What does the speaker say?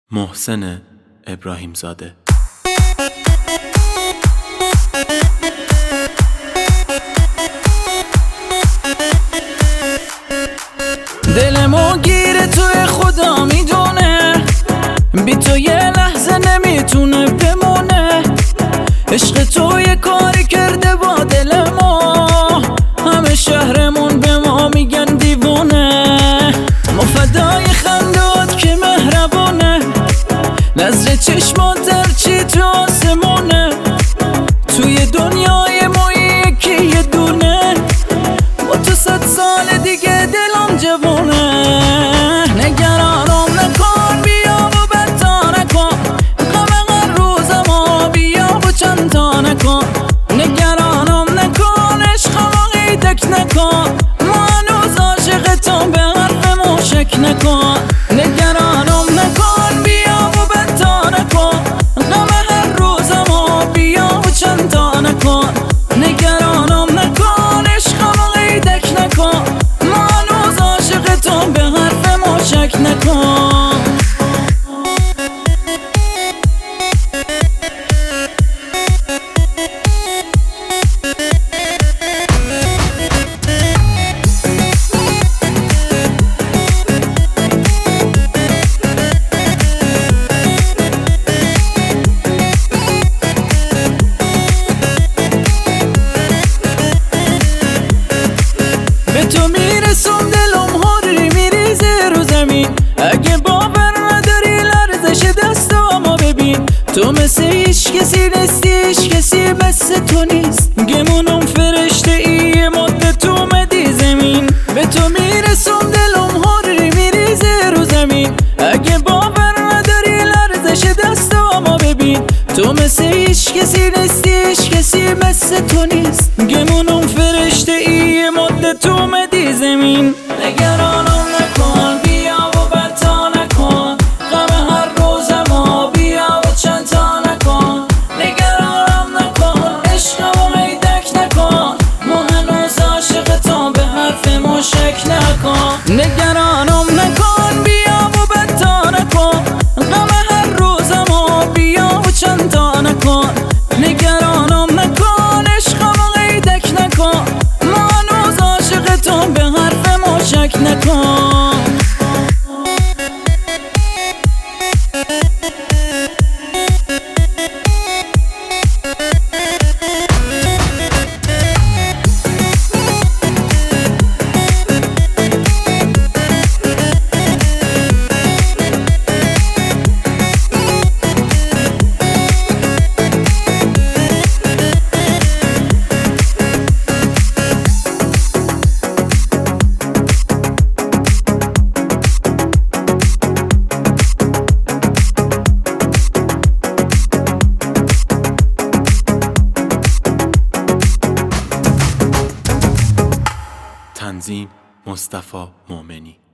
محسن ابراهیم زاده. دلمو گیره توی خدا میدونه، بی تو یه لحظه نمیتونه بمونه. عشق تو یه کاری کرده با دل ما، همه شهرمون به ما میگن دیوونه. ما فدای خندات که مهربونه، نظر چشمات هرچی تو آسمونه. توی دنیای ما یکی یه دونه، با تو 100 سال دیگه دلم جوونه. نگرانم نکن، بیا و بدتا نکن، غم هر روزمو بیا و چند تا نکن. نگرانم نکن، عشقمو قیدک نکن، ما هنوز عاشقتم به حرفمو شک نکن. نگرانم نکن، بیا و بدتا نکن، غم هر روزمو بیا و چند تا نکن. نگرانم نکن، عشقمو قیدک نکن، ما هنوز عاشقتم به حرفمو شک نکن. تو میرسم دلم هاری میریزه رو زمین، اگه باور نداری لرزش دستامو ببین. تو مثل هیچ کسی نیستی، هیچ کسی مثل تو نیست. گمونم فرشته ای مدت تو اومدی زمین. به تو میرسم دلم هاری میریزه رو زمین، اگه باور نداری لرزش دستامو ببین. تو مثل هیچ کسی نیستی، هیچ کسی مثل تو نیست. گمونم فرشته ای مدت تو اومدی زمین. نگرانم نکن، بیا و بدتا نکن، غم هر روزمو بیا و چند تا نکن. نگرانم نکن، عشقمو قیدک نکن، ما هنوز عاشقتم به حرفمو شک نکن. نگرانم نکن، بیا و بدتا نکن، غم هر روزمو بیا و چند تا نکن. نگرانم نکن، عشقمو قیدک نکن، ما هنوز عاشقتم به حرفمو شک نکن. تنظیم مصطفی مومنی.